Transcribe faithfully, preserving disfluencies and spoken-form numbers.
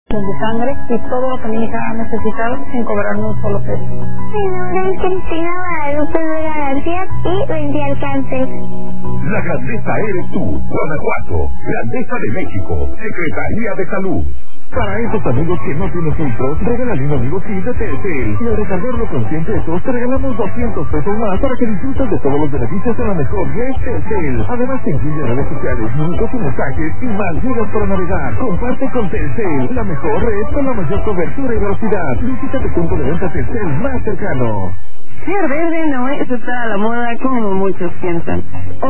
de sangre y todo lo que mi hija ha necesitado sin cobrarme un solo peso. Mi nombre es Cristina Guadalupe Vega García y vencí al cáncer. La grandeza eres tú, Guanajuato, Grandeza de México, Secretaría de Salud. Para esos amigos que no tienen filtros, regálale un amigo kit de Telcel. Y al recargarlo con cien pesos, te regalamos doscientos pesos más para que disfrutes de todos los beneficios de la mejor red Telcel. Además te incluye redes sociales, minutos y mensajes y más gigas para navegar. Comparte con Telcel, la mejor red con la mayor cobertura y velocidad. Visita tu punto de venta Telcel más cercano. Ser verde no es estar a la moda como muchos piensan.